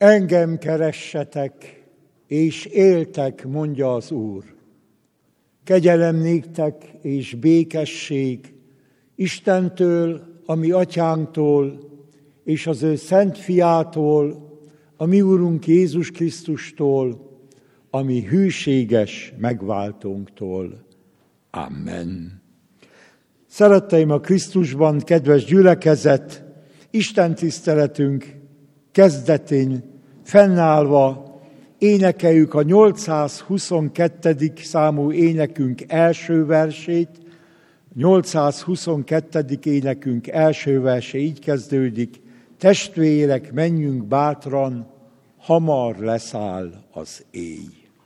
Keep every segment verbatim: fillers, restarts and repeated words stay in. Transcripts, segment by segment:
Engem keressetek, és éltek, mondja az Úr. Kegyelem néktek és békesség Istentől, a mi atyánktól, és az ő szent fiától, a mi Úrunk Jézus Krisztustól, a mi hűséges megváltónktól. Amen. Szeretteim a Krisztusban, kedves gyülekezet, Isten tiszteletünk kezdetén fennállva énekeljük a nyolcszázhuszonkettő számú énekünk első versét. nyolcszázhuszonkettő énekünk első verse így kezdődik: testvérek, menjünk bátran, hamar leszáll az éj.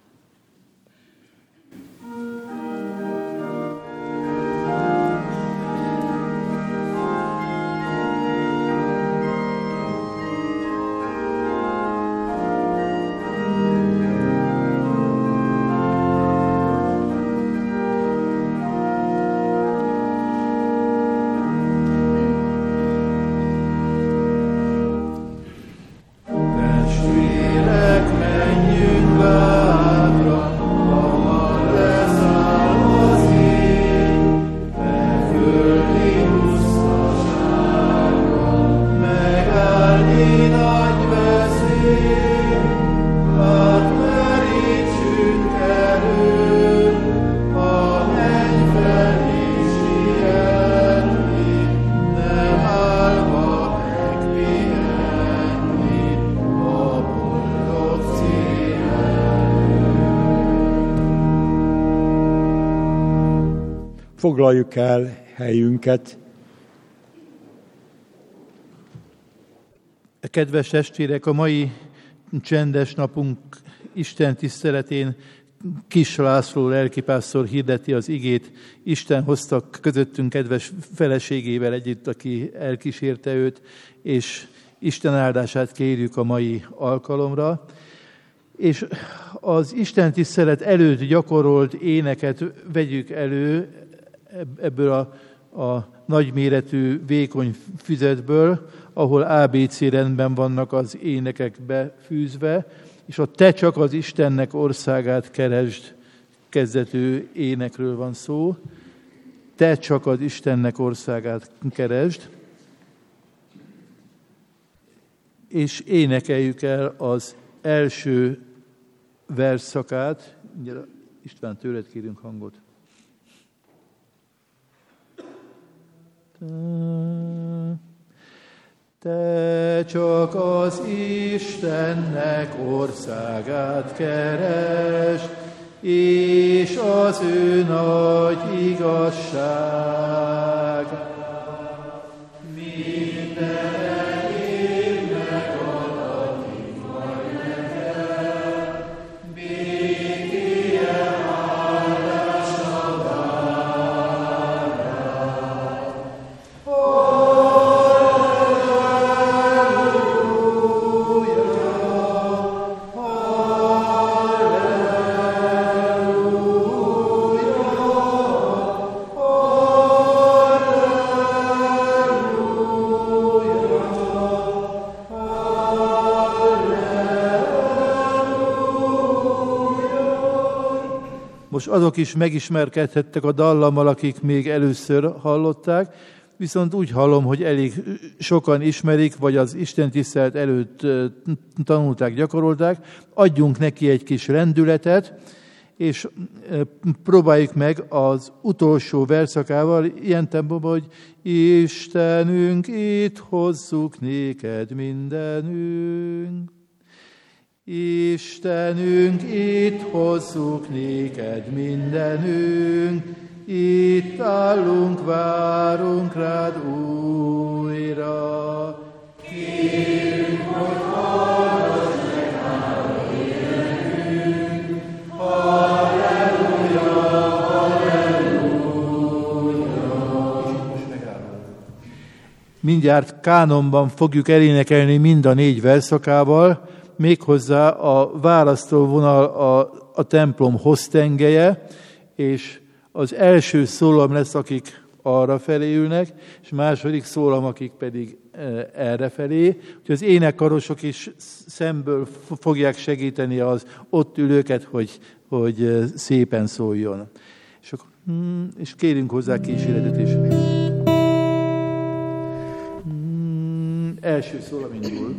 Foglaljuk el helyünket. Kedves testvérek, a mai csendes napunk Isten tiszteletén Kis László lelkipásztor hirdeti az igét. Isten hozta közöttünk kedves feleségével együtt, aki elkísérte őt, és Isten áldását kérjük a mai alkalomra. És az Isten tisztelet előtt gyakorolt éneket vegyük elő, ebből a, a nagyméretű, vékony füzetből, ahol á bé cé rendben vannak az énekek befűzve, és a Te csak az Istennek országát keresd kezdetű énekről van szó. Te csak az Istennek országát keresd, és énekeljük el az első versszakát. István, tőled kérünk hangot. Te csak az Istennek országát keresd, és az ő nagy igazság. Minden évnek adatik majd neked, békéje áldása vár. Most azok is megismerkedhettek a dallammal, akik még először hallották, viszont úgy hallom, hogy elég sokan ismerik, vagy az istentisztelet előtt tanulták, gyakorolták. Adjunk neki egy kis rendületet, és próbáljuk meg az utolsó verszakával ilyen tempóban, hogy Istenünk, itt hozzuk néked mindenünk. Istenünk, itt hozzuk néked mindenünk, itt állunk, várunk rád újra. Kérünk, hogy hallgass meg hála énekünk, halleluja, halleluja. Mindjárt kánonban fogjuk elénekelni mind a négy verszakával, méghozzá a választóvonal a, a templom hossztengelye, és az első szólam lesz, akik arra felé ülnek, és második szólam, akik pedig erre felé. Úgyhogy az énekkarosok is szemből fogják segíteni az ott ülőket, hogy, hogy szépen szóljon. És, akkor, és kérünk hozzá kísérletet is. Első szólam indul.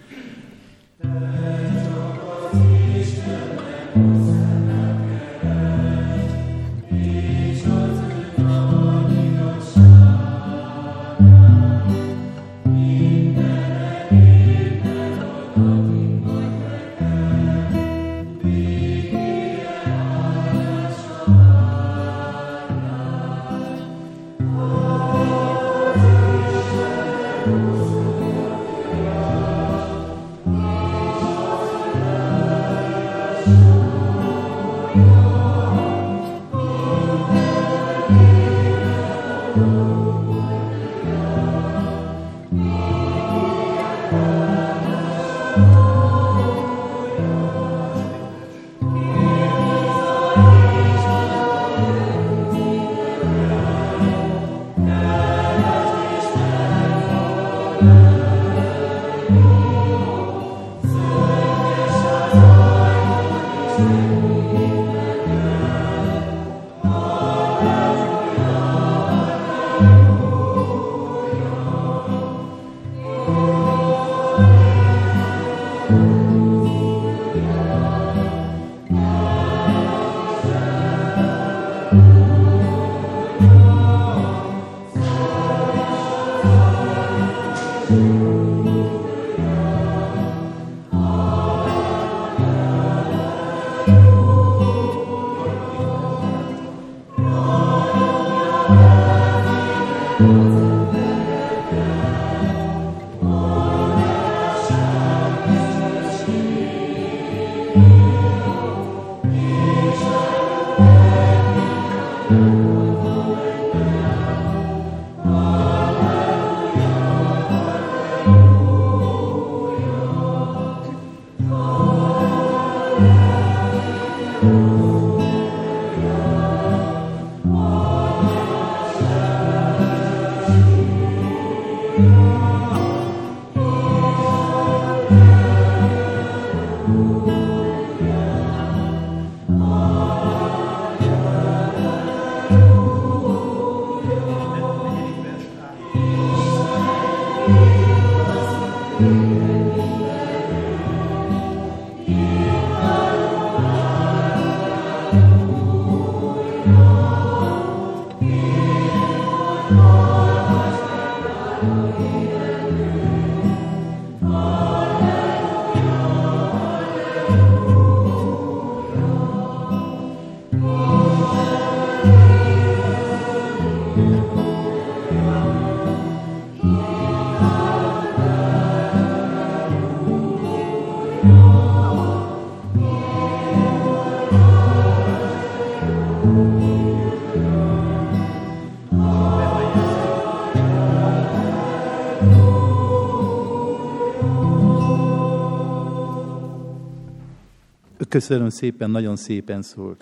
Köszönöm szépen, nagyon szépen szólt.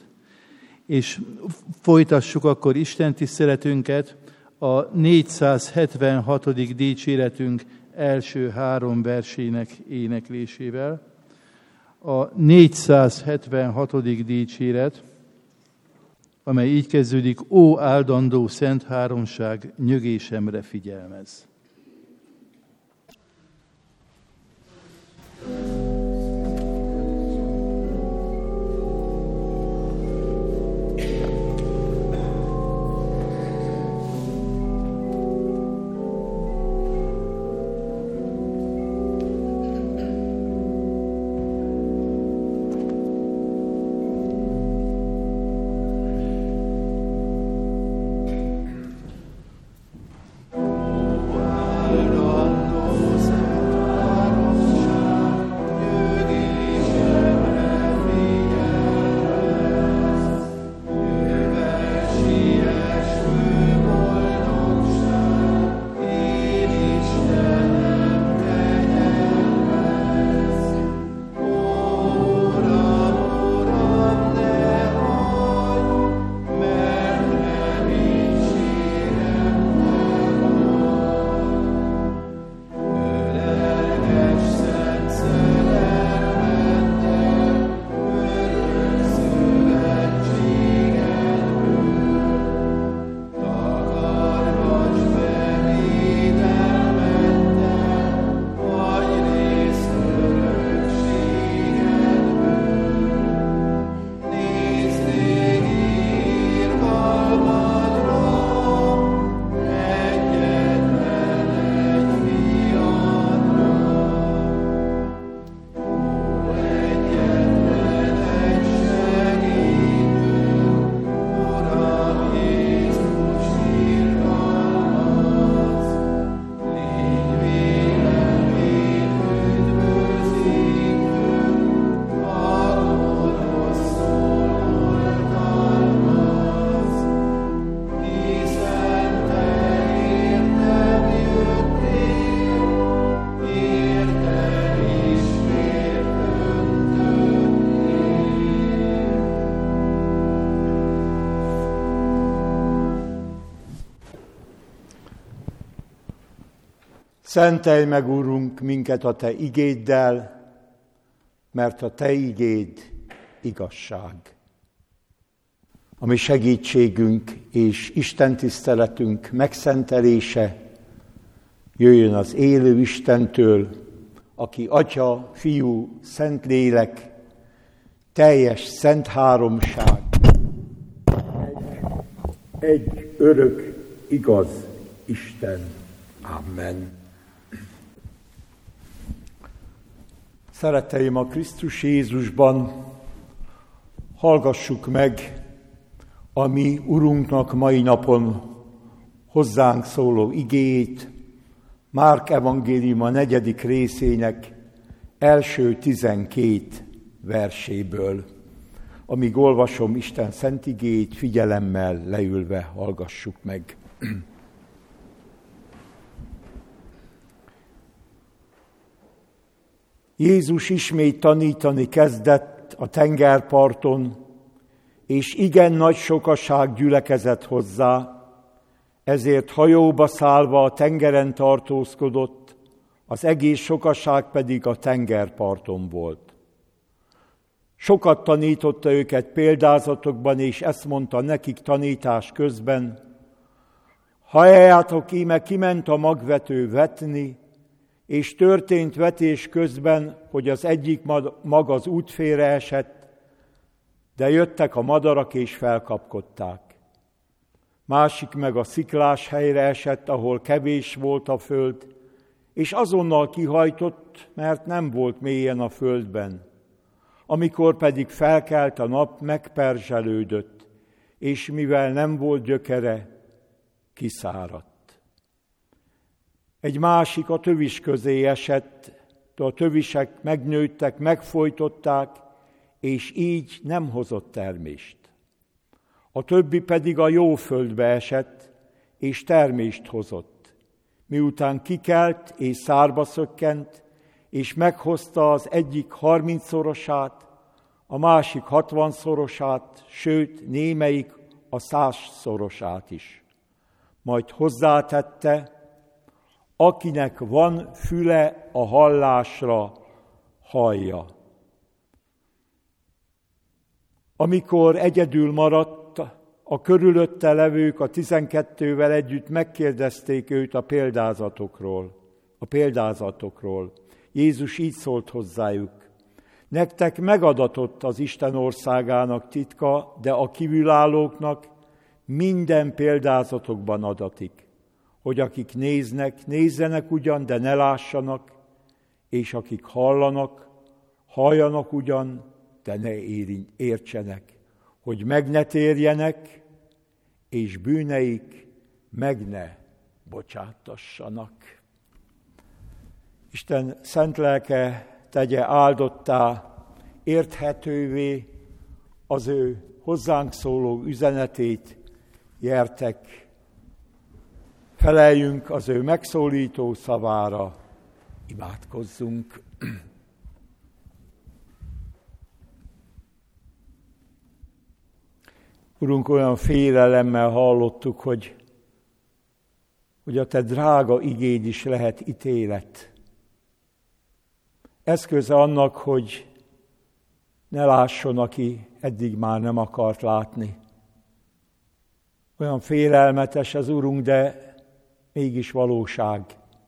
És folytassuk akkor Isten tiszteletünket a négyszázhetvenhatodik dicséretünk első három versének éneklésével. A négyszázhetvenhatodik dicséret, amely így kezdődik: Ó áldandó szent háromság, nyögésemre figyelmez. Ó Szentelj meg, Urunk, minket a Te igéddel, mert a Te igéd igazság. A mi segítségünk és istentiszteletünk megszentelése jöjjön az élő Istentől, aki Atya, Fiú, Szentlélek, teljes szent háromság, egy, egy örök, igaz Isten. Amen. Szeretteim a Krisztus Jézusban, hallgassuk meg a mi Urunknak mai napon hozzánk szóló igéjét, Márk evangélium a negyedik részének első tizenkét verséből. Amíg olvasom Isten szent igéjét, figyelemmel leülve hallgassuk meg. Jézus ismét tanítani kezdett a tengerparton, és igen nagy sokaság gyülekezett hozzá, ezért hajóba szállva a tengeren tartózkodott, az egész sokaság pedig a tengerparton volt. Sokat tanította őket példázatokban, és ezt mondta nekik tanítás közben: halljátok, íme kiment a magvető vetni, és történt vetés közben, hogy az egyik mag az útfélre esett, de jöttek a madarak és felkapkodták. Másik meg a sziklás helyre esett, ahol kevés volt a föld, és azonnal kihajtott, mert nem volt mélyen a földben. Amikor pedig felkelt a nap, megperzselődött, és mivel nem volt gyökere, kiszáradt. Egy másik a tövis közé esett, de a tövisek megnőttek, megfojtották, és így nem hozott termést. A többi pedig a jó földbe esett, és termést hozott. Miután kikelt és szárba szökkent, és meghozta az egyik harmincszorosát, a másik hatvanszorosát, sőt, némelyik a százszorosát is. Majd hozzátette: akinek van füle a hallásra, hallja. Amikor egyedül maradt, a körülötte levők a tizenkettővel együtt megkérdezték őt a példázatokról. A példázatokról. Jézus így szólt hozzájuk: nektek megadatott az Isten országának titka, de a kívülállóknak minden példázatokban adatik, hogy akik néznek, nézzenek ugyan, de ne lássanak, és akik hallanak, halljanak ugyan, de ne értsenek, hogy meg ne térjenek, és bűneik meg ne bocsátassanak. Isten szent lelke tegye áldottá, érthetővé az ő hozzánk szóló üzenetét, gyertek, feleljünk az ő megszólító szavára, imádkozzunk. Urunk, olyan félelemmel hallottuk, hogy, hogy a Te drága igéd is lehet ítélet. Eszköze annak, hogy ne lásson, aki eddig már nem akart látni. Olyan félelmetes ez, Urunk, de mégis valóság.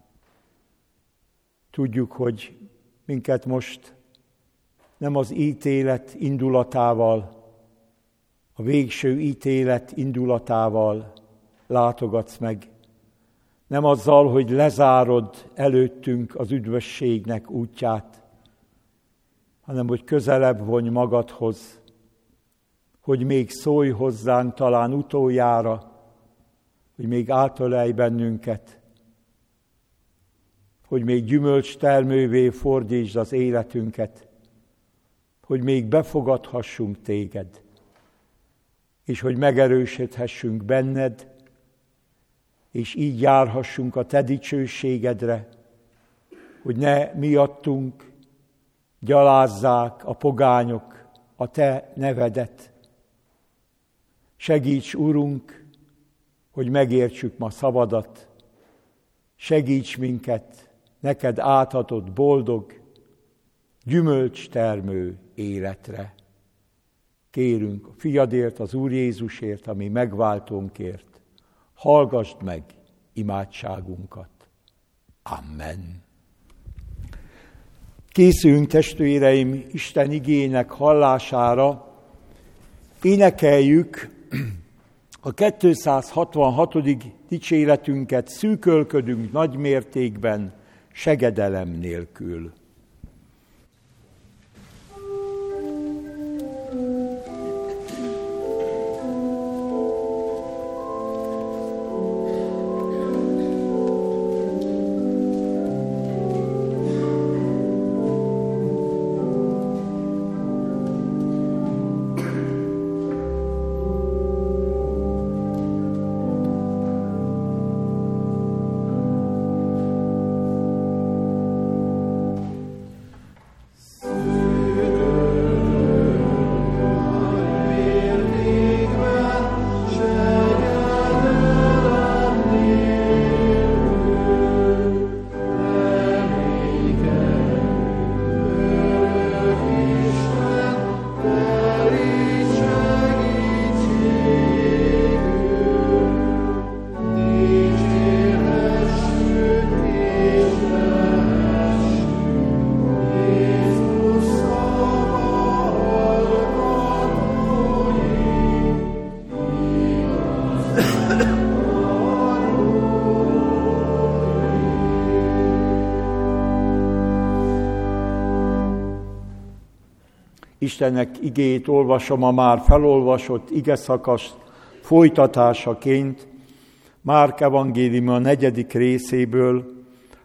Tudjuk, hogy minket most nem az ítélet indulatával, a végső ítélet indulatával látogatsz meg. Nem azzal, hogy lezárod előttünk az üdvösségnek útját, hanem hogy közelebb vonj magadhoz, hogy még szólj hozzánk talán utoljára, hogy még átölelj bennünket, hogy még gyümölcstermővé fordítsd az életünket, hogy még befogadhassunk téged, és hogy megerősödhessünk benned, és így járhassunk a te dicsőségedre, hogy ne miattunk gyalázzák a pogányok a te nevedet. Segíts, Urunk, hogy megértsük ma szavadat, segíts minket neked átadott boldog, gyümölcstermő életre. Kérünk a fiadért, az Úr Jézusért, ami megváltónkért, hallgassd meg imádságunkat. Amen. Készüljünk, testvéreim, Isten igének hallására. Énekeljük a kétszázhatvanhatodik dicséretünket, szűkölködünk nagy mértékben, segedelem nélkül. Istennek igéjét olvasom a már felolvasott igeszakasz folytatásaként, Márk evangélium a negyedik részéből,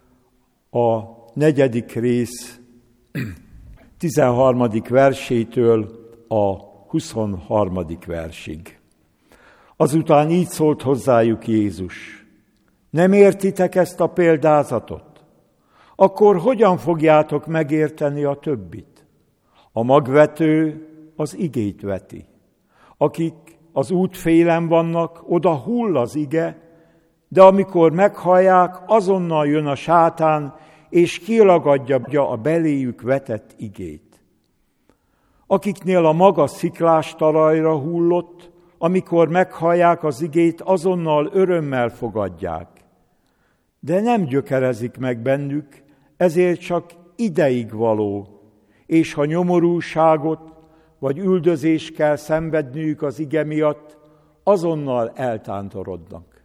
a negyedik rész tizenharmadik versétől a huszonharmadik versig. Azután így szólt hozzájuk Jézus: nem értitek ezt a példázatot? Akkor hogyan fogjátok megérteni a többit? A magvető az igét veti. Akik az útfélen vannak, oda hull az ige, de amikor meghallják, azonnal jön a sátán, és kiragadja a beléjük vetett igét. Akiknél a maga sziklás talajra hullott, amikor meghallják az igét, azonnal örömmel fogadják. De nem gyökerezik meg bennük, ezért csak ideig való, és ha nyomorúságot vagy üldözést kell szenvedniük az ige miatt, azonnal eltántorodnak.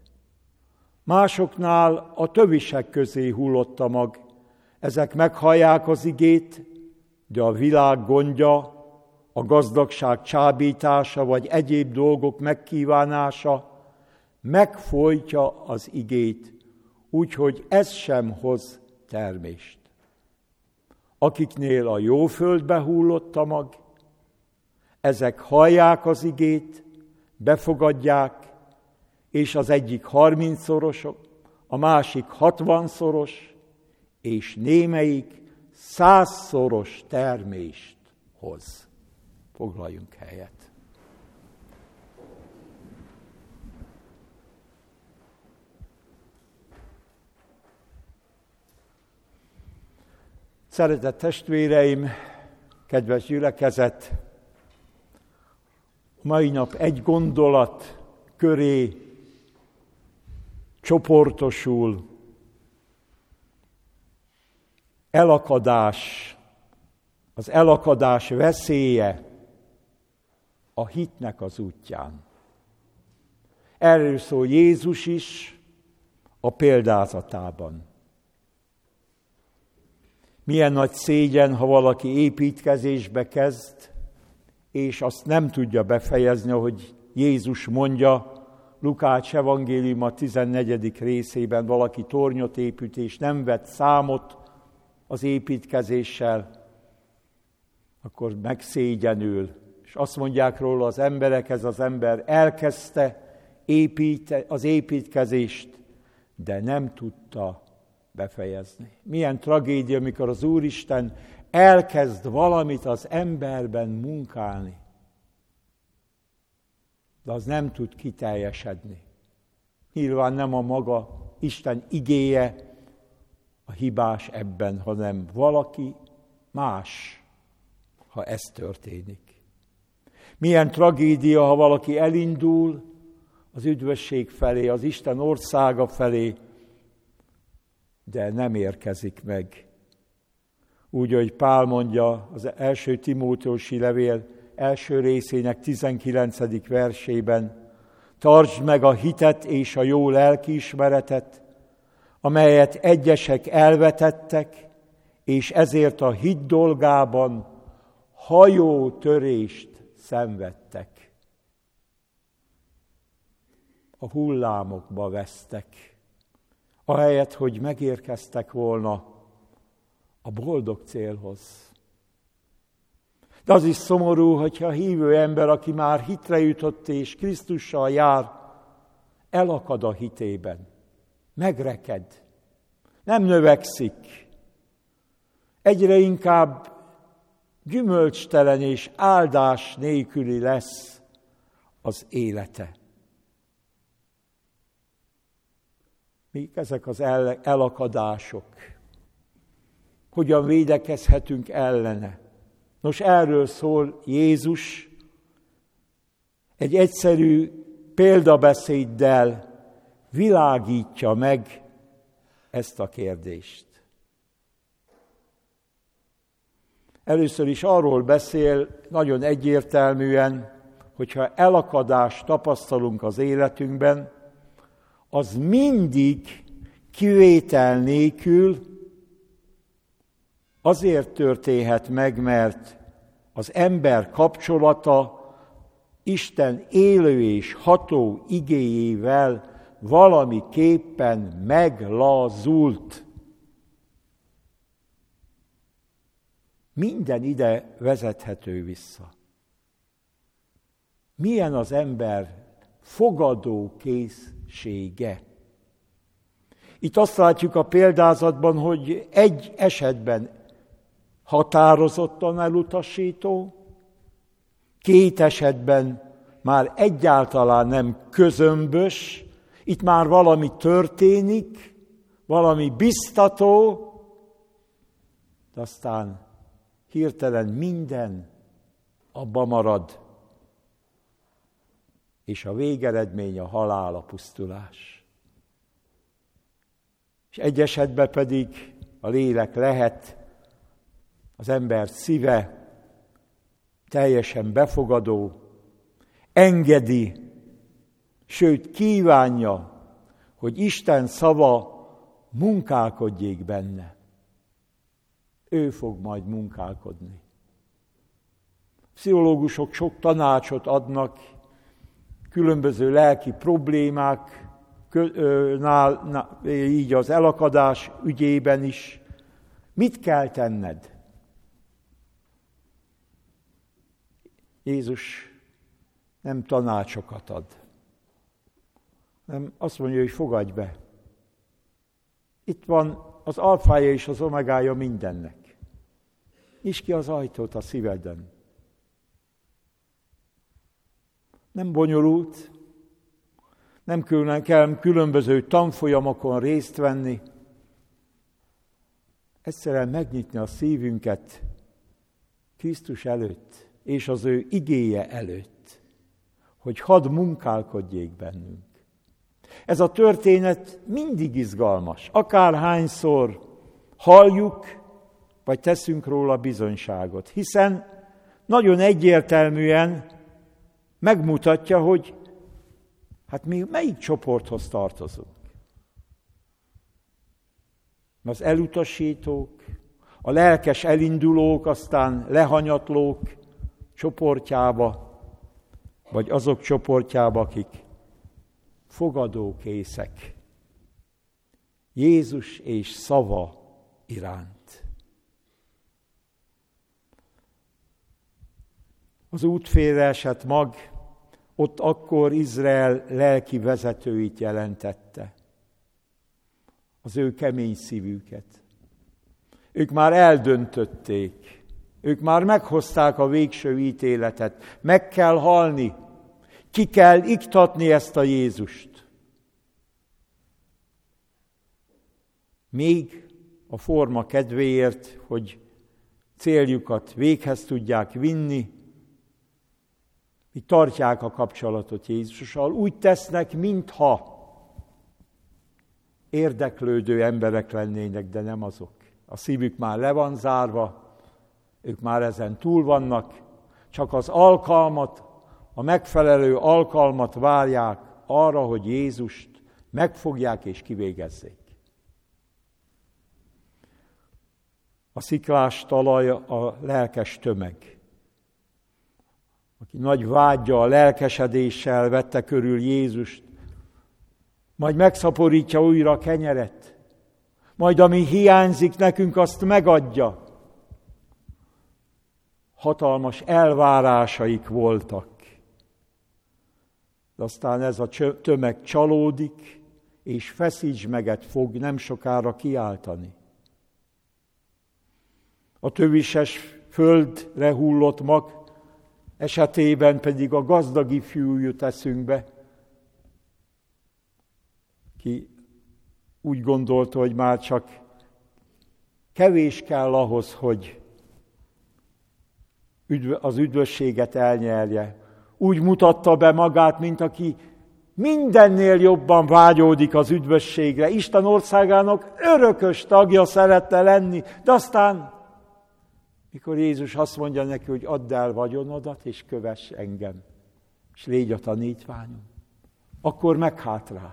Másoknál a tövisek közé hullott a mag, ezek meghallják az igét, de a világ gondja, a gazdagság csábítása vagy egyéb dolgok megkívánása megfojtja az igét, úgyhogy ez sem hoz termést. Akiknél a jó földbe hullott a mag, ezek hallják az igét, befogadják, és az egyik harmincszoros, a másik hatvanszoros, és némelyik százszoros termést hoz. Foglaljunk helyet. Szeretett testvéreim, kedves gyülekezet, mai nap egy gondolat köré csoportosul elakadás, az elakadás veszélye a hitnek az útján. Erről szól Jézus is a példázatában. Milyen nagy szégyen, ha valaki építkezésbe kezd, és azt nem tudja befejezni, ahogy Jézus mondja, Lukács evangélium a tizennegyedik részében, valaki tornyot épít, és nem vett számot az építkezéssel, akkor megszégyenül. És azt mondják róla az emberek, ez az ember elkezdte épít, az építkezést, de nem tudta befejezni. Milyen tragédia, amikor az Úristen elkezd valamit az emberben munkálni, de az nem tud kiteljesedni. Nyilván nem a maga Isten igéje a hibás ebben, hanem valaki más, ha ez történik. Milyen tragédia, ha valaki elindul az üdvösség felé, az Isten országa felé, de nem érkezik meg. Úgy, hogy Pál mondja az első Timóteusi levél első részének tizenkilencedik versében, tartsd meg a hitet és a jó lelkiismeretet, amelyet egyesek elvetettek, és ezért a hit dolgában hajótörést szenvedtek. A hullámokba vesztek, ahelyett, hogy megérkeztek volna a boldog célhoz. De az is szomorú, hogyha a hívő ember, aki már hitre jutott és Krisztussal jár, elakad a hitében, megreked, nem növekszik, egyre inkább gyümölcstelen és áldás nélküli lesz az élete. Mik ezek az elakadások? Hogyan védekezhetünk ellene? Nos, erről szól Jézus egy egyszerű példabeszéddel világítja meg ezt a kérdést. Először is arról beszél nagyon egyértelműen, hogyha elakadást tapasztalunk az életünkben, az mindig kivétel nélkül azért történhet meg, mert az ember kapcsolata Isten élő és ható igéjével valamiképpen meglazult. Minden ide vezethető vissza. Milyen az ember fogadó készsége? Itt azt látjuk a példázatban, hogy egy esetben határozottan elutasító, két esetben már egyáltalán nem közömbös, itt már valami történik, valami biztató, de aztán hirtelen minden abba marad, és a végeredmény a halál, a pusztulás. És egy esetben pedig a lélek lehet, az ember szíve teljesen befogadó, engedi, sőt kívánja, hogy Isten szava munkálkodjék benne. Ő fog majd munkálkodni. Pszichológusok sok tanácsot adnak, különböző lelki problémáknál, így az elakadás ügyében is. Mit kell tenned? Jézus nem tanácsokat ad, hanem azt mondja, hogy fogadj be. Itt van az alfája és az omegája mindennek. Nyisd ki az ajtót a szíveden. Nem bonyolult, nem kell különböző tanfolyamokon részt venni. Egyszerűen megnyitni a szívünket Krisztus előtt, és az ő igéje előtt, hogy hadd munkálkodjék bennünk. Ez a történet mindig izgalmas. Akárhányszor halljuk, vagy teszünk róla bizonyságot, hiszen nagyon egyértelműen megmutatja, hogy hát mi melyik csoporthoz tartozunk. Az elutasítók, a lelkes elindulók, aztán lehanyatlók csoportjába, vagy azok csoportjába, akik fogadókészek Jézus és szava iránt. Az útfélre esett mag ott akkor Izrael lelki vezetőit jelentette, az ő kemény szívüket. Ők már eldöntötték, ők már meghozták a végső ítéletet, meg kell halni, ki kell iktatni ezt a Jézust. még a forma kedvéért, hogy céljukat véghez tudják vinni, így tartják a kapcsolatot Jézussal, úgy tesznek, mintha érdeklődő emberek lennének, de nem azok. A szívük már le van zárva, ők már ezen túl vannak, csak az alkalmat, a megfelelő alkalmat várják arra, hogy Jézust megfogják és kivégezzék. A sziklás talaj a lelkes tömeg, aki nagy vággyal, lelkesedéssel vette körül Jézust, majd megszaporítja újra a kenyeret, majd ami hiányzik nekünk, azt megadja. Hatalmas elvárásaik voltak. De aztán ez a tömeg csalódik, és feszítsmeget fog nem sokára kiáltani. A tövises földre hullott mag esetében pedig a gazdag ifjú jut eszünkbe, ki úgy gondolta, hogy már csak kevés kell ahhoz, hogy az üdvösséget elnyerje. Úgy mutatta be magát, mint aki mindennél jobban vágyódik az üdvösségre. Isten országának örökös tagja szeretne lenni, de aztán, mikor Jézus azt mondja neki, hogy add el vagyonodat, és kövess engem, és légy a tanítványom, akkor meghátrál.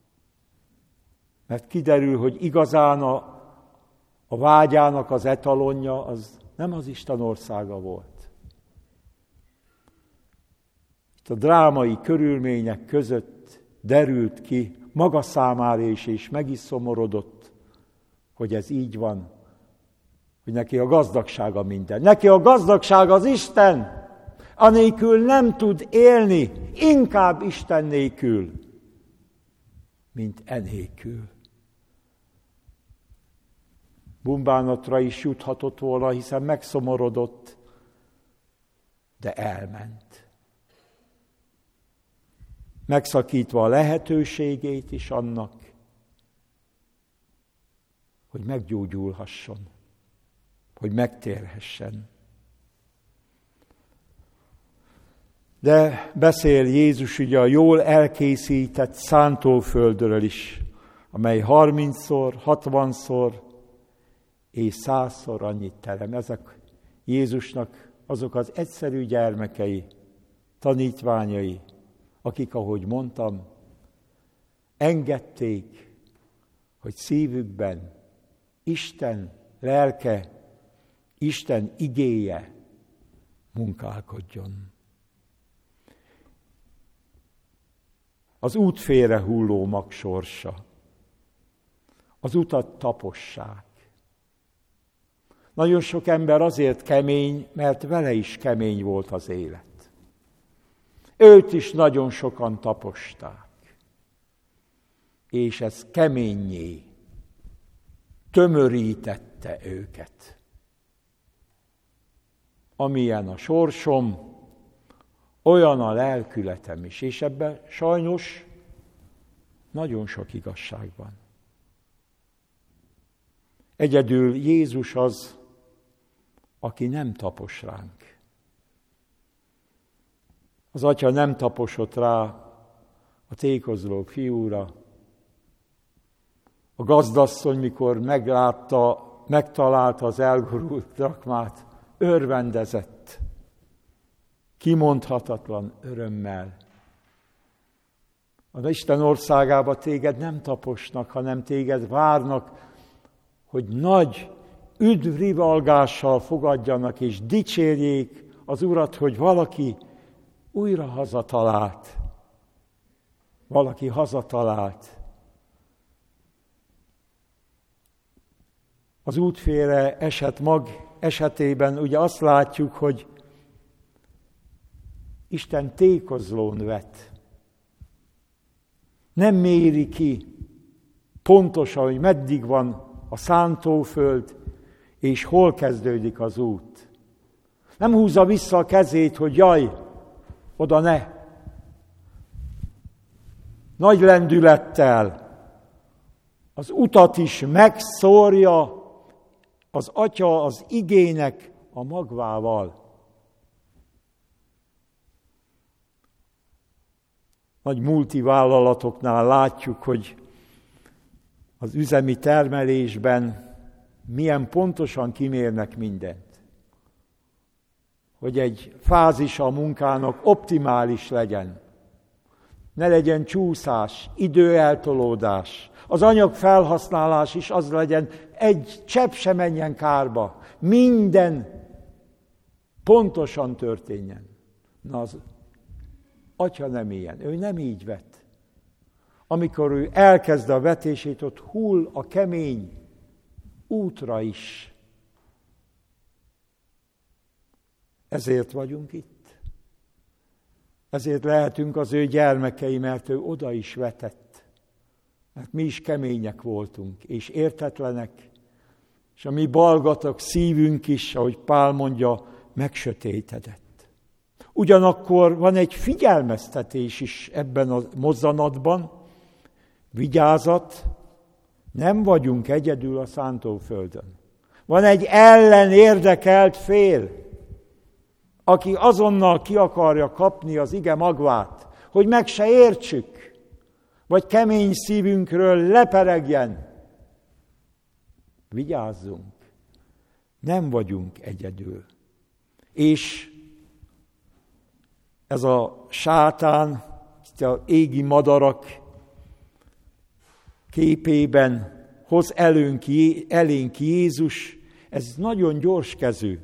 Mert kiderül, hogy igazán a, a vágyának az etalonja az nem az Isten országa volt. Itt a drámai körülmények között derült ki maga számára is, és meg is szomorodott, hogy ez így van, hogy neki a gazdagsága minden. Neki a gazdagság az Isten, anélkül nem tud élni, inkább Isten nélkül, mint enélkül. Bumbánatra is juthatott volna, hiszen megszomorodott, de elment. Megszakítva a lehetőségét is annak, hogy meggyógyulhasson, hogy megtérhessen. De beszél Jézus ugye a jól elkészített szántóföldről is, amely harmincszor, hatvanszor és százszor annyit terem. Ezek Jézusnak azok az egyszerű gyermekei, tanítványai, akik, ahogy mondtam, engedték, hogy szívükben Isten lelke, Isten igéje munkálkodjon. Az út félre hulló mag sorsa, az utat tapossák. Nagyon sok ember azért kemény, mert vele is kemény volt az élet. Őt is nagyon sokan taposták. És ez keménnyé tömörítette őket. Amilyen a sorsom, olyan a lelkületem is. És ebben sajnos nagyon sok igazság van. Egyedül Jézus az, aki nem tapos ránk. Az atya nem taposott rá a tékozló fiúra. A gazdasszony, mikor meglátta, megtalálta az elgurult drakmát, örvendezett, kimondhatatlan örömmel. Az Isten országába téged nem taposnak, hanem téged várnak, hogy nagy üdvrivalgással fogadjanak és dicsérjék az Urat, hogy valaki újra hazatalált. Valaki hazatalált. Az útfélre esett mag esetében ugye azt látjuk, hogy Isten tékozlón vet. Nem méri ki pontosan, hogy meddig van a szántóföld, és hol kezdődik az út. Nem húzza vissza a kezét, hogy jaj, oda ne. Nagy lendülettel, az utat is megszórja az Atya az igének a magvával. Nagy multivállalatoknál látjuk, hogy az üzemi termelésben milyen pontosan kimérnek mindent. Hogy egy fázisa a munkának optimális legyen. Ne legyen csúszás, időeltolódás. Az anyag felhasználás is az legyen, egy csepp se menjen kárba. Minden pontosan történjen. Na az Atya nem ilyen, ő nem így vet. Amikor ő elkezd a vetését, ott hull a kemény útra is. Ezért vagyunk itt. Ezért lehetünk az ő gyermekei, mert ő oda is vetett. Mert mi is kemények voltunk, és értetlenek, és a mi balgatok szívünk is, ahogy Pál mondja, megsötétedett. Ugyanakkor van egy figyelmeztetés is ebben a mozzanatban, vigyázat, nem vagyunk egyedül a szántóföldön. Van egy ellen érdekelt fél, aki azonnal ki akarja kapni az ige magvát, hogy meg se értsük, vagy kemény szívünkről leperegjen. Vigyázzunk, nem vagyunk egyedül. És ez a sátán, az égi madarak képében hoz elünk, elénk Jézus, ez nagyon gyors kezű.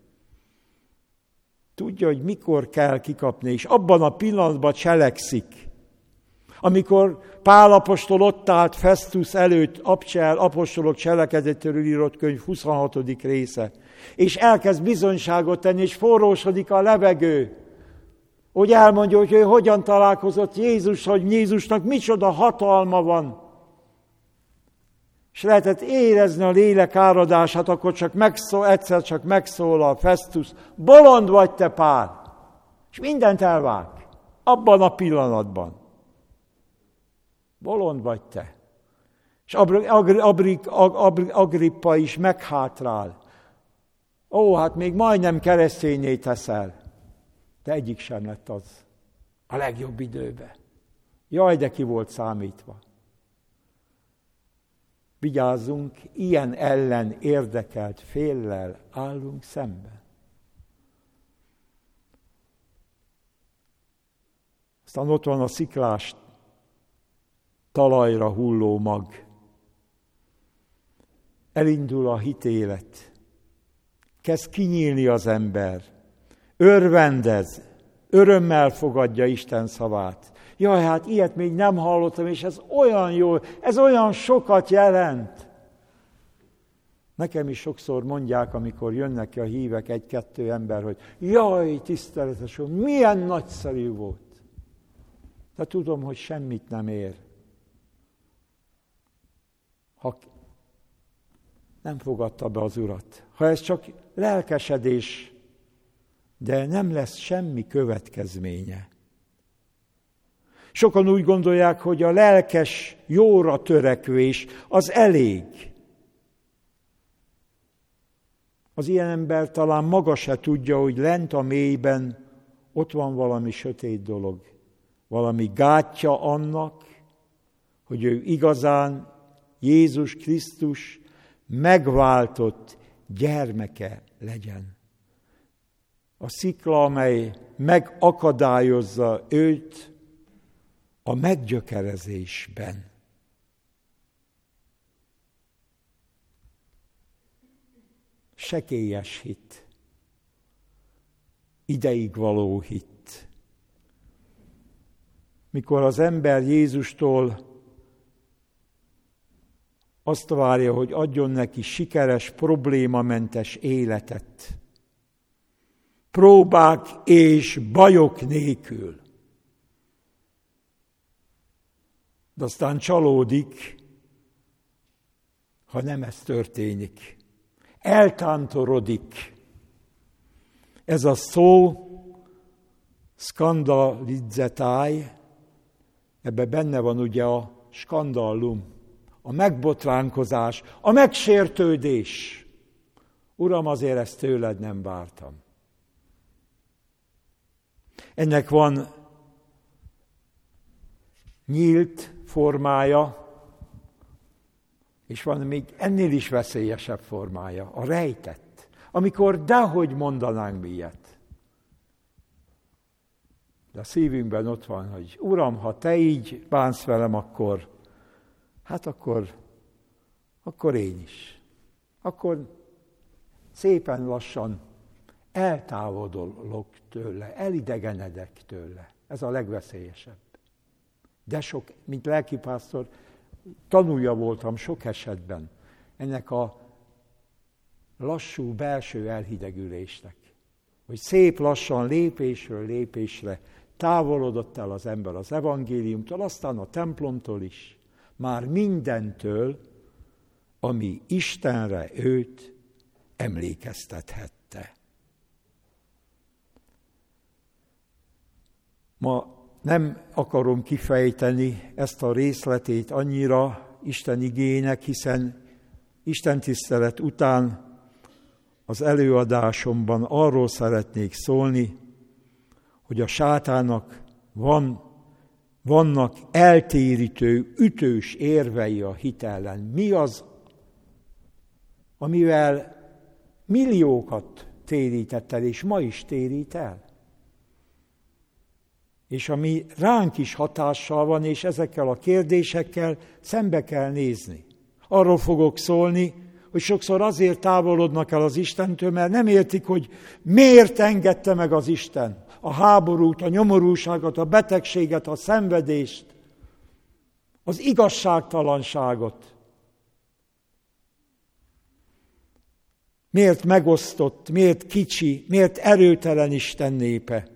Tudja, hogy mikor kell kikapni, és abban a pillanatban cselekszik. Amikor Pál apostol ott állt Festus előtt, Abcsel apostolok cselekedetéről írott könyv huszonhatodik része, és elkezd bizonyságot tenni, és forrósodik a levegő, hogy elmondja, hogy ő hogyan találkozott Jézus, hogy Jézusnak micsoda hatalma van. És lehetett érezni a lélek áradását, akkor csak megszól, egyszer csak megszólal Festus, bolond vagy te, Pál! És mindent elvág, abban a pillanatban. Bolond vagy te. És Agrippa is meghátrál. Ó, hát még majdnem keresztényé teszel. De egyik sem lett az a legjobb időbe. Jaj, de ki volt számítva. Vigyázzunk, ilyen ellen érdekelt féllel állunk szemben. Aztán ott van a sziklás talajra hulló mag. Elindul a hitélet. Kezd kinyílni az ember. Örvendez, örömmel fogadja Isten szavát. Jaj, hát ilyet még nem hallottam, és ez olyan jó, ez olyan sokat jelent. Nekem is sokszor mondják, amikor jönnek ki a hívek, egy-kettő ember, hogy jaj, tiszteletes úr, milyen nagyszerű volt. De tudom, hogy semmit nem ér. Ha nem fogadta be az Urat. Ha ez csak lelkesedés, de nem lesz semmi következménye. Sokan úgy gondolják, hogy a lelkes jóra törekvés az elég. Az ilyen ember talán maga se tudja, hogy lent a mélyben ott van valami sötét dolog. Valami gátja annak, hogy ő igazán Jézus Krisztus megváltott gyermeke legyen. A szikla, amely megakadályozza őt a meggyökerezésben. Sekélyes hit, ideig való hit. Mikor az ember Jézustól azt várja, hogy adjon neki sikeres, problémamentes életet, próbák és bajok nélkül. De aztán csalódik, ha nem ez történik. Eltántorodik. Ez a szó, skandalizetáj, ebben benne van ugye a skandallum, a megbotránkozás, a megsértődés. Uram, azért ezt tőled nem vártam. Ennek van nyílt formája, és van még ennél is veszélyesebb formája, a rejtett, amikor dehogy mondanánk mi ilyet. De a szívünkben ott van, hogy Uram, ha te így bánsz velem, akkor, hát akkor, akkor én is. Akkor szépen lassan eltávolodok tőle, elidegenedek tőle. Ez a legveszélyesebb. De sok, mint lelkipásztor, tanulja voltam sok esetben ennek a lassú belső elhidegülésnek. Hogy szép lassan lépésről lépésre távolodott el az ember az evangéliumtól, aztán a templomtól is, már mindentől, ami Istenre őt emlékeztethette. Ma nem akarom kifejteni ezt a részletét annyira Isten igének, hiszen Isten tisztelet után az előadásomban arról szeretnék szólni, hogy a sátának van, vannak eltérítő, ütős érvei a hit ellen. Mi az, amivel milliókat térített el, és ma is térít el? És ami ránk is hatással van, és ezekkel a kérdésekkel szembe kell nézni. Arról fogok szólni, hogy sokszor azért távolodnak el az Istentől, mert nem értik, hogy miért engedte meg az Isten a háborút, a nyomorúságot, a betegséget, a szenvedést, az igazságtalanságot. Miért megosztott, miért kicsi, miért erőtelen Isten népe.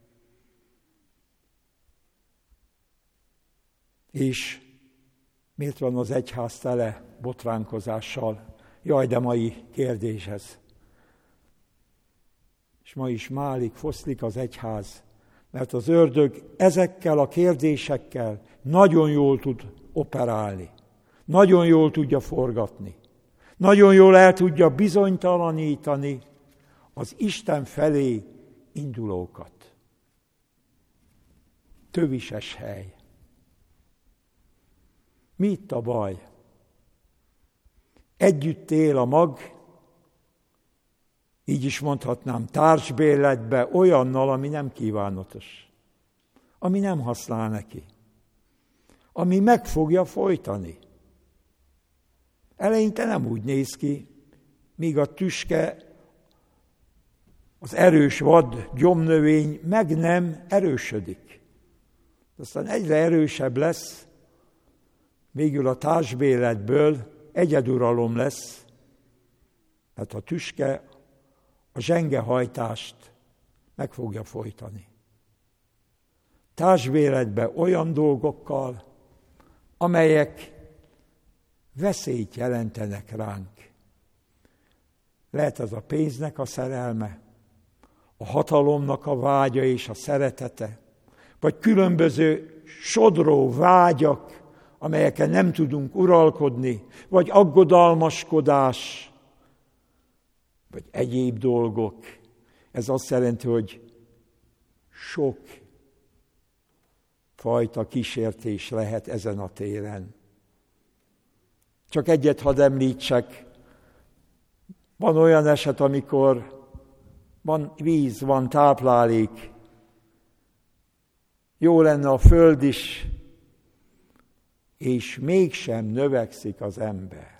És miért van az egyház tele botránkozással? Jaj, de mai kérdés ez. És ma is málik, foszlik az egyház, mert az ördög ezekkel a kérdésekkel nagyon jól tud operálni. Nagyon jól tudja forgatni. Nagyon jól el tudja bizonytalanítani az Isten felé indulókat. Tövises hely. Mi itt a baj? Együtt él a mag, így is mondhatnám, társbérletbe olyannal, ami nem kívánatos, ami nem használ neki, ami meg fogja folytani. Eleinte nem úgy néz ki, míg a tüske, az erős vad gyomnövény meg nem erősödik. Aztán egyre erősebb lesz, végül a társbérletből egyeduralom lesz, mert a tüske a zsengehajtást meg fogja folytani. Társbérletbe olyan dolgokkal, amelyek veszélyt jelentenek ránk. Lehet ez a pénznek a szerelme, a hatalomnak a vágya és a szeretete, vagy különböző sodró vágyak, amelyeken nem tudunk uralkodni, vagy aggodalmaskodás, vagy egyéb dolgok. Ez azt jelenti, hogy sok fajta kísértés lehet ezen a téren. Csak egyet hadd említsek. Van olyan eset, amikor van víz, van táplálék. Jó lenne a föld is, és mégsem növekszik az ember.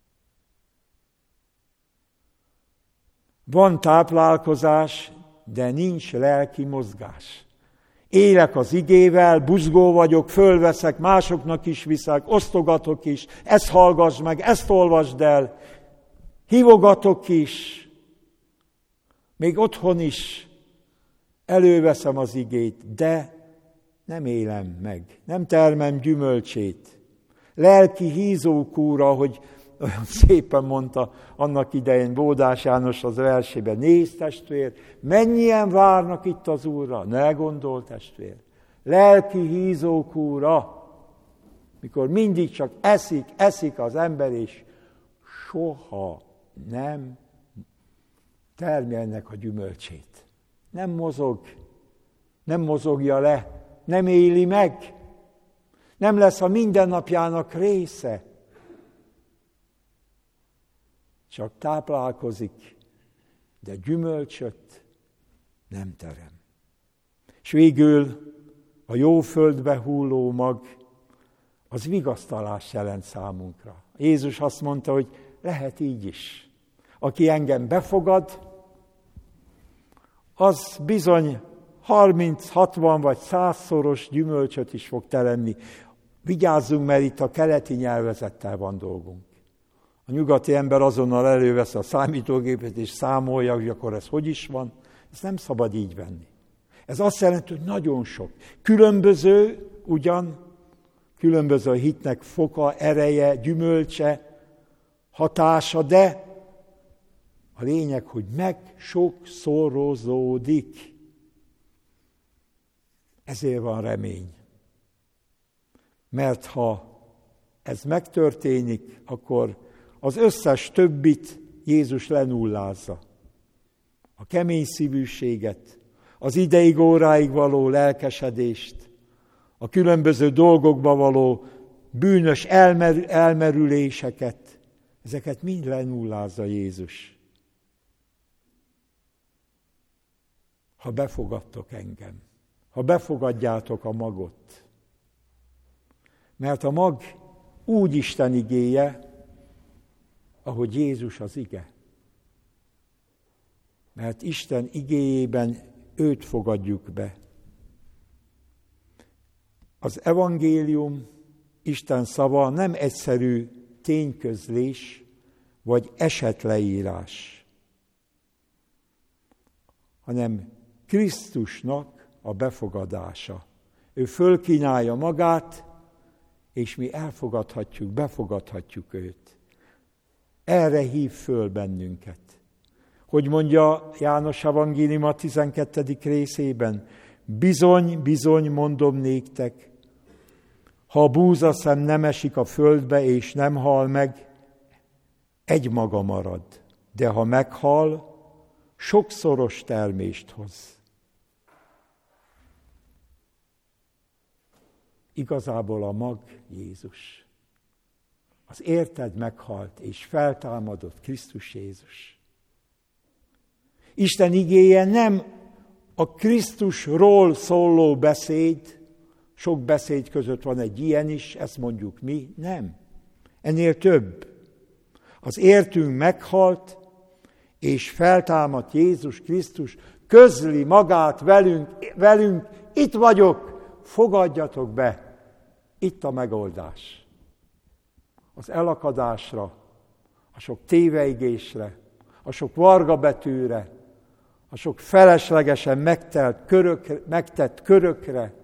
Van táplálkozás, de nincs lelki mozgás. Élek az igével, buzgó vagyok, fölveszek, másoknak is viszek, osztogatok is, ezt hallgass meg, ezt olvasd el, hívogatok is, még otthon is előveszem az igét, de nem élem meg, nem termem gyümölcsét. Lelki hízókúra, hogy olyan szépen mondta annak idején Bódás János az versében, nézd testvér, mennyien várnak itt az Úrra, ne gondol testvér. Lelki hízókúra. mikor mindig csak eszik, eszik az ember, és soha nem termi ennek a gyümölcsét. Nem mozog, nem mozogja le, nem éli meg, nem lesz a mindennapjának része. Csak táplálkozik, de gyümölcsöt nem terem. És végül a jó földbe hulló mag, az vigasztalást jelent számunkra. Jézus azt mondta, hogy lehet így is. Aki engem befogad, az bizony harminc, hatvan vagy százszoros gyümölcsöt is fog teremni. Vigyázzunk, mert itt a keleti nyelvezettel van dolgunk. A nyugati ember azonnal elővesz a számítógépet és számolja, hogy akkor ez hogy is van. Ezt nem szabad így venni. Ez azt jelenti, hogy nagyon sok. Különböző, ugyan, különböző a hitnek foka, ereje, gyümölcse, hatása, de a lényeg, hogy megsokszorozódik. Ezért van remény. Mert ha ez megtörténik, akkor az összes többit Jézus lenullázza. A kemény szívűséget, az ideig óráig való lelkesedést, a különböző dolgokba való bűnös elmer- elmerüléseket, ezeket mind lenullázza Jézus. Ha befogadtok engem, ha befogadjátok a magot. Mert a mag úgy Isten igéje, ahogy Jézus az ige. Mert Isten igéjében őt fogadjuk be. Az evangélium, Isten szava nem egyszerű tényközlés, vagy esetleírás, hanem Krisztusnak a befogadása. Ő fölkínálja magát, és mi elfogadhatjuk, befogadhatjuk őt. Erre hív föl bennünket. Hogy mondja János evangélium a tizenkettedik részében, bizony, bizony mondom néktek, ha a búzaszem nem esik a földbe, és nem hal meg, egymaga marad, de ha meghal, sokszoros termést hoz. Igazából a mag Jézus. Az érted meghalt és feltámadott Krisztus Jézus. Isten igéje nem a Krisztusról szóló beszéd, sok beszéd között van egy ilyen is, ezt mondjuk mi, nem. Ennél több. Az értünk meghalt, és feltámadt Jézus Krisztus, közli magát velünk, velünk, itt vagyok, fogadjatok be, itt a megoldás. Az elakadásra, a sok téveigésre, a sok varga betűre, a sok feleslegesen megtelt körök, megtett körökre.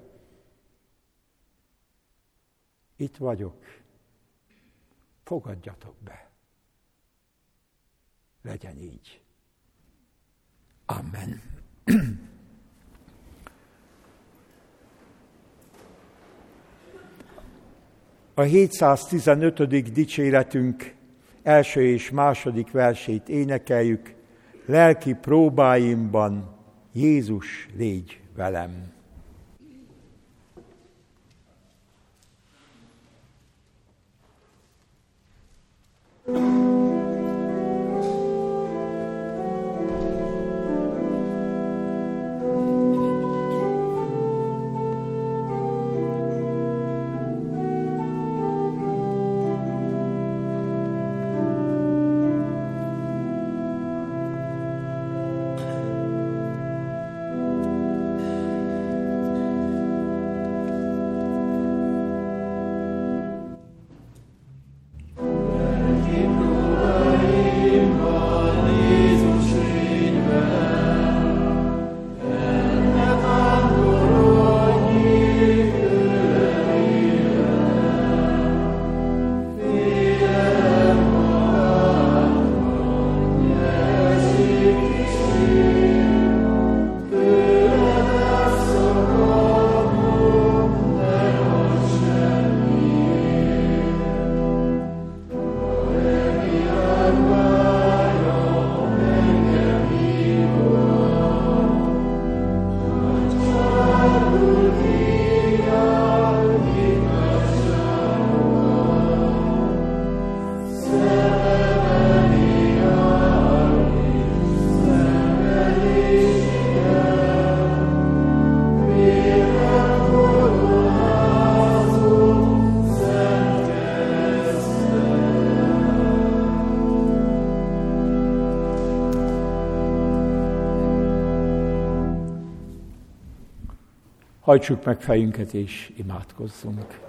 Itt vagyok. Fogadjatok be. Legyen így. Amen. A hétszáztizenötödik dicséretünk első és második versét énekeljük. Lelki próbáimban Jézus légy velem. Hajtsuk meg fejünket és imádkozzunk.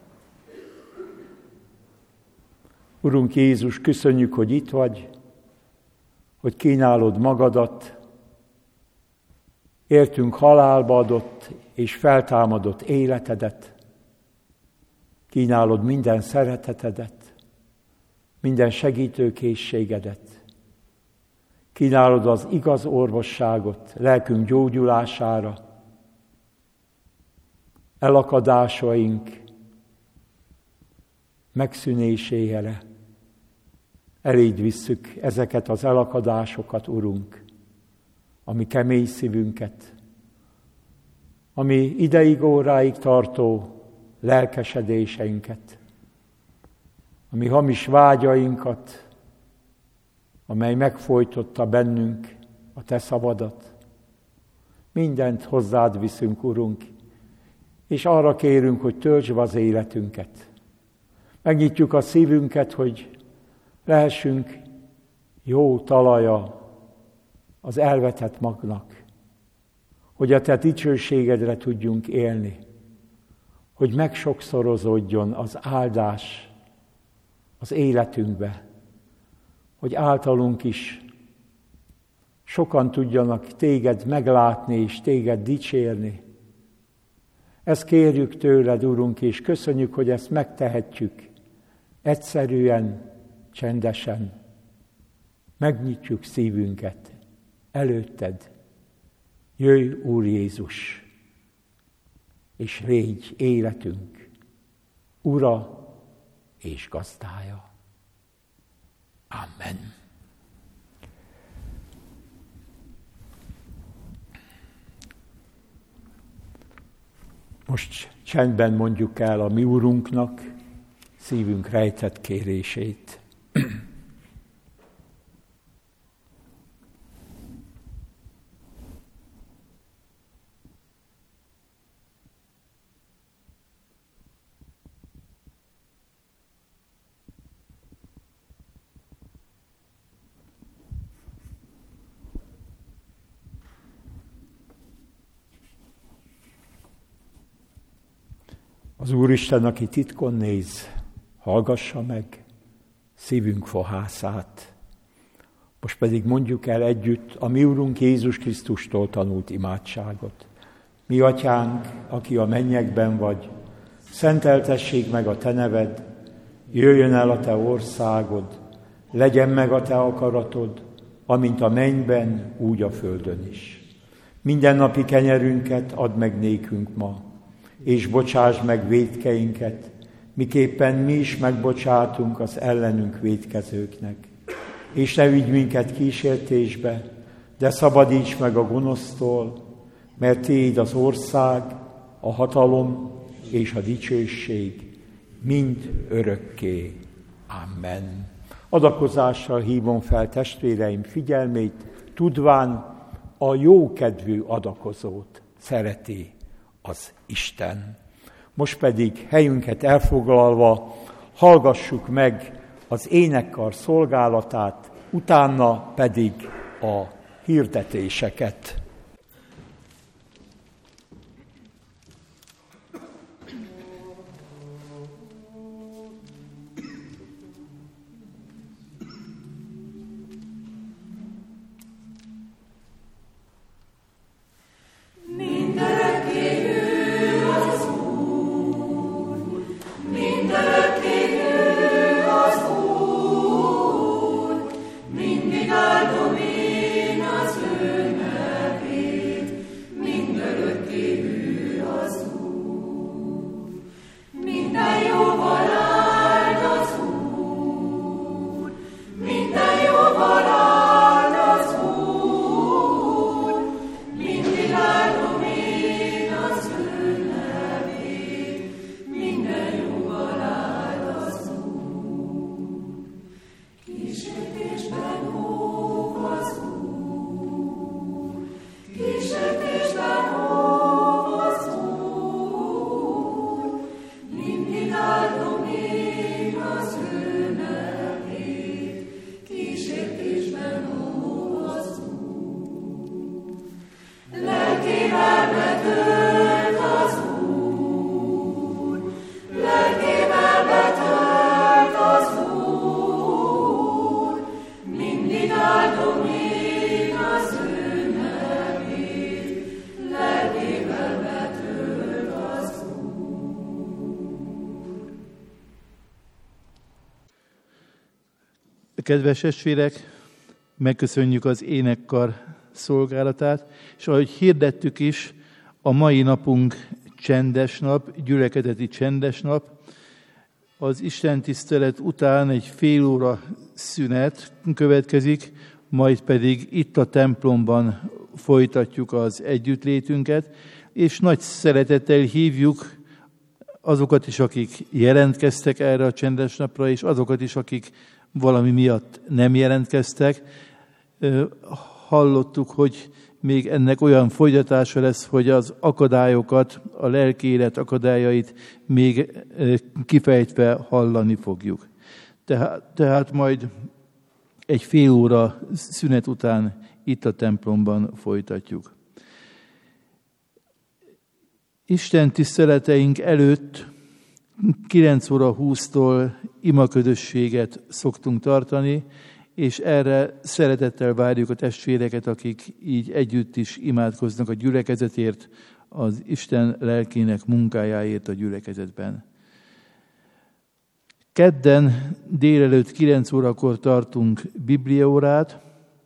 Urunk Jézus, köszönjük, hogy itt vagy, hogy kínálod magadat, értünk halálba adott és feltámadott életedet, kínálod minden szeretetedet, minden segítőkészségedet, kínálod az igaz orvosságot lelkünk gyógyulására, elakadásaink megszűnésére. Eléd visszük ezeket az elakadásokat, Urunk, ami kemény szívünket, ami ideig, óráig tartó lelkesedéseinket, ami hamis vágyainkat, amely megfojtotta bennünk a Te szavadat. Mindent hozzád viszünk, Urunk, és arra kérünk, hogy töltsd az életünket. Megnyitjuk a szívünket, hogy lehessünk jó talaja az elvetett magnak, hogy a Te dicsőségedre tudjunk élni, hogy megsokszorozódjon az áldás az életünkbe, hogy általunk is sokan tudjanak Téged meglátni és Téged dicsérni. Ezt kérjük tőled, Urunk, és köszönjük, hogy ezt megtehetjük egyszerűen, csendesen. Megnyitjuk szívünket előtted. Jöjj, Úr Jézus, és légy életünk Ura és Gazdája. Amen. Most csendben mondjuk el a mi Urunknak szívünk rejtett kérését. Az Úristen, aki titkon néz, hallgassa meg szívünk fohászát. Most pedig mondjuk el együtt a mi Urunk Jézus Krisztustól tanult imádságot. Mi Atyánk, aki a mennyekben vagy, szenteltessék meg a Te neved, jöjjön el a Te országod, legyen meg a Te akaratod, amint a mennyben, úgy a földön is. Mindennapi kenyerünket add meg nékünk ma, és bocsáss meg vétkeinket, miképpen mi is megbocsátunk az ellenünk vétkezőknek. És ne vigy minket kísértésbe, de szabadíts meg a gonosztól, mert Tiéd az ország, a hatalom és a dicsőség mind örökké. Amen. Adakozással hívom fel testvéreim figyelmét, tudván a jókedvű adakozót szereti az Isten. Most pedig helyünket elfoglalva hallgassuk meg az énekkar szolgálatát, utána pedig a hirdetéseket. Mindig áldom én az ő nevét. Kedves testvérek, megköszönjük az énekkar szolgálatát, és ahogy hirdettük is, a mai napunk csendes nap, gyülekezeti csendes nap. Az istentisztelet után egy fél óra szünet következik, majd pedig itt a templomban folytatjuk az együttlétünket, és nagy szeretettel hívjuk azokat is, akik jelentkeztek erre a csendes napra, és azokat is, akik valami miatt nem jelentkeztek. Hallottuk, hogy még ennek olyan folytatása lesz, hogy az akadályokat, a lelki élet akadályait még kifejtve hallani fogjuk. Tehát, tehát majd egy fél óra szünet után itt a templomban folytatjuk. Isten tiszteleteink előtt kilenc óra húsztól imaközösséget szoktunk tartani, és erre szeretettel várjuk a testvéreket, akik így együtt is imádkoznak a gyülekezetért, az Isten lelkének munkájáért a gyülekezetben. Kedden délelőtt kilenc órakor tartunk bibliaórát.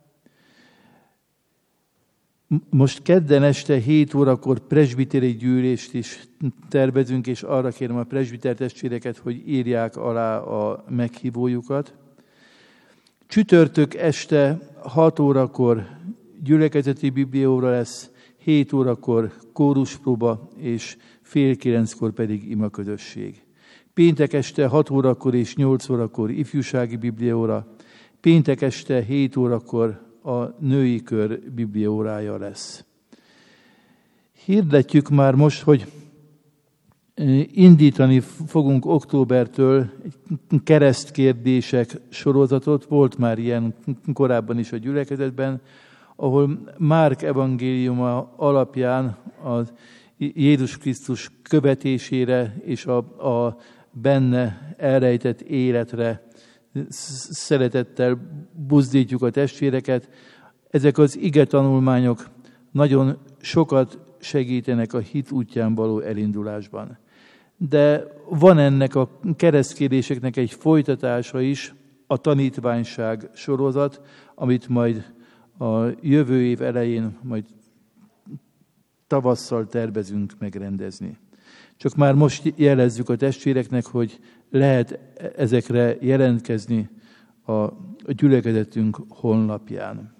Most kedden este hét órakor presbiteri gyűlést is tervezünk, és arra kérem a presbiter testvéreket, hogy írják alá a meghívójukat. Csütörtök este hat órakor gyülekezeti bibliaóra lesz, hét órakor kóruspróba, és fél kilenckor pedig imaközösség. Péntek este hat órakor és nyolc órakor ifjúsági bibliaóra, péntek este hét órakor a női kör bibliaórája lesz. Hirdetjük már most, hogy indítani fogunk októbertől egy keresztkérdések sorozatot, volt már ilyen korábban is a gyülekezetben, ahol Márk evangéliuma alapján a Jézus Krisztus követésére és a, a benne elrejtett életre szeretettel buzdítjuk a testvéreket. Ezek az ige tanulmányok nagyon sokat segítenek a hit útján való elindulásban. De van ennek a keresztkérdéseknek egy folytatása is, a tanítványság sorozat, amit majd a jövő év elején, majd tavasszal tervezünk megrendezni. Csak már most jelezzük a testvéreknek, hogy lehet ezekre jelentkezni a gyülekezetünk honlapján.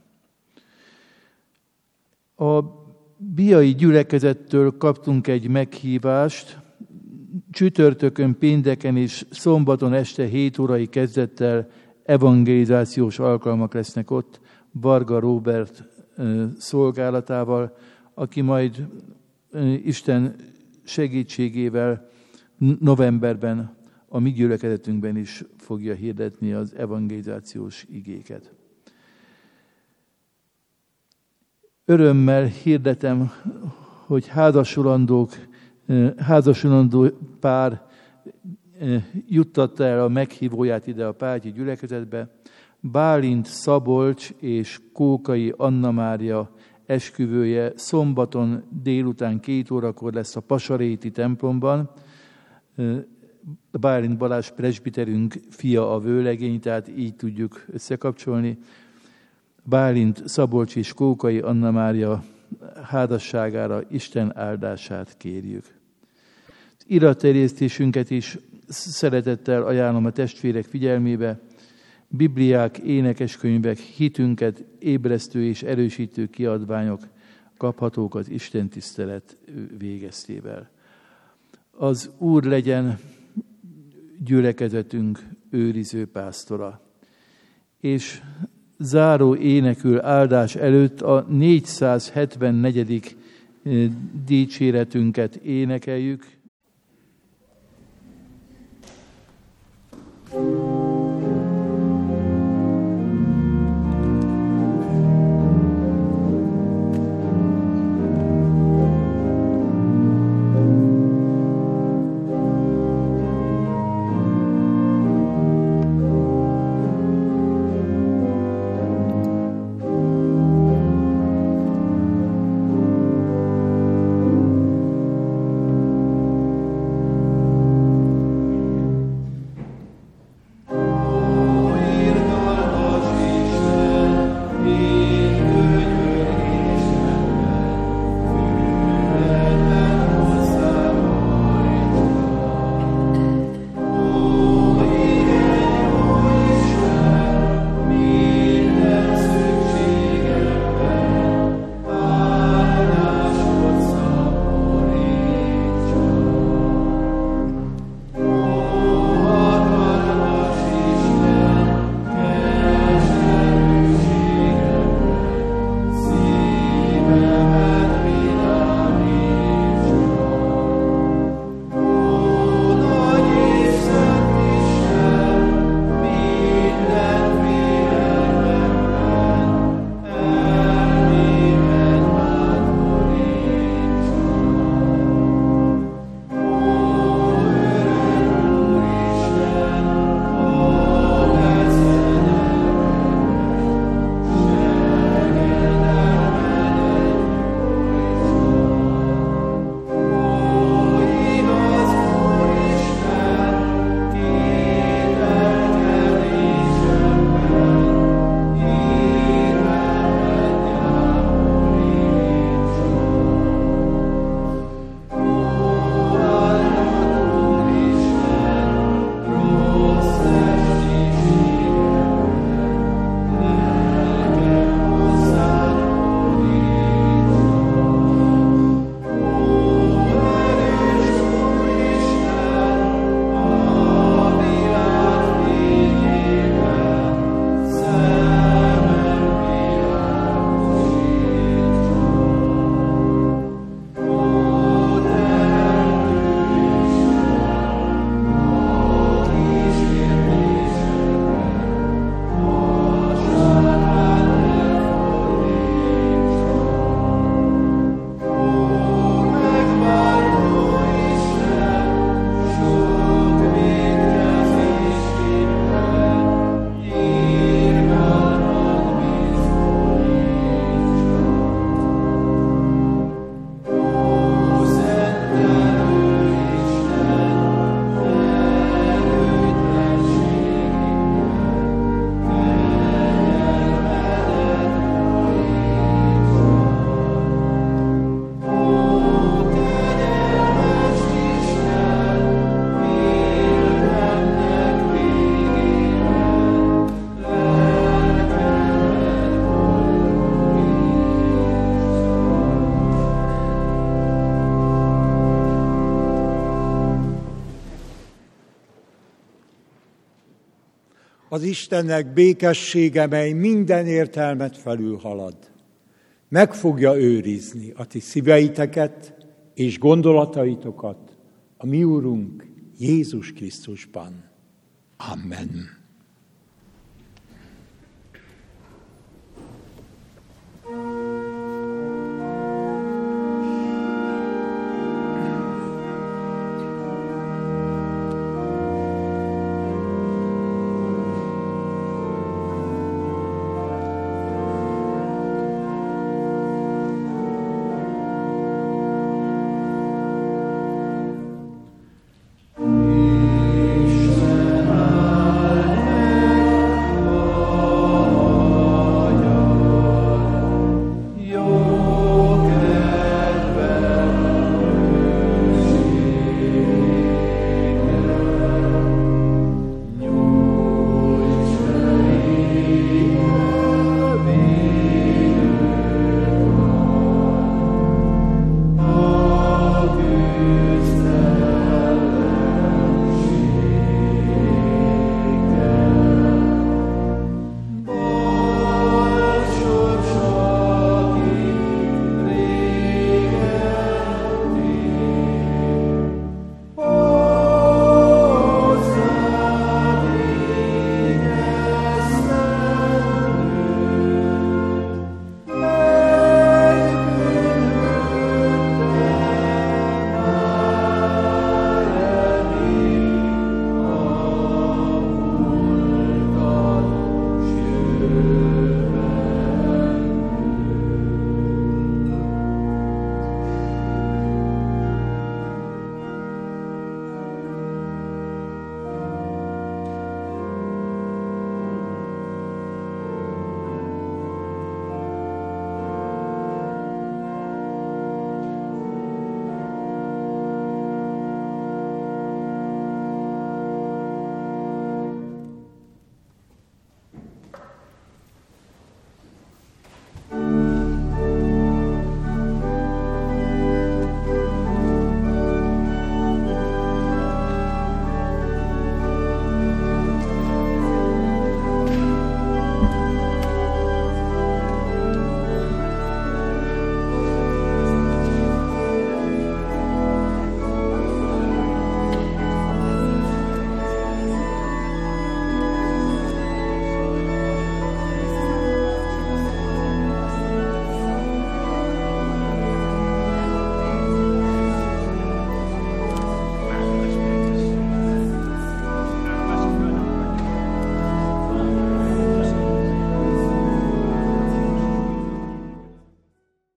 A biai gyülekezettől kaptunk egy meghívást, csütörtökön, pénteken és szombaton este hét órai kezdettel evangelizációs alkalmak lesznek ott Varga Róbert szolgálatával, aki majd Isten segítségével novemberben a mi gyülekezetünkben is fogja hirdetni az evangelizációs igéket. Örömmel hirdetem, hogy házasulandók, házasulandó pár juttatta el a meghívóját ide a Pályi gyülekezetbe. Bálint Szabolcs és Kókai Anna Mária esküvője szombaton délután két órakor lesz a Pasaréti templomban. Bálint Balázs presbiterünk fia a vőlegény, tehát így tudjuk összekapcsolni. Bálint Szabolcs és Kókai Anna Mária házasságára Isten áldását kérjük. Iratterjesztésünket is szeretettel ajánlom a testvérek figyelmébe. Bibliák, énekeskönyvek, hitünket ébresztő és erősítő kiadványok kaphatók az Isten tisztelet végeztével. Az Úr legyen gyülekezetünk őriző pásztora. És záró énekül áldás előtt a négyszázhetvennegyedik dicséretünket énekeljük. az Istennek békessége, mely minden értelmet felülhalad, meg fogja őrizni a ti szíveiteket és gondolataitokat a mi Úrunk Jézus Krisztusban. Amen.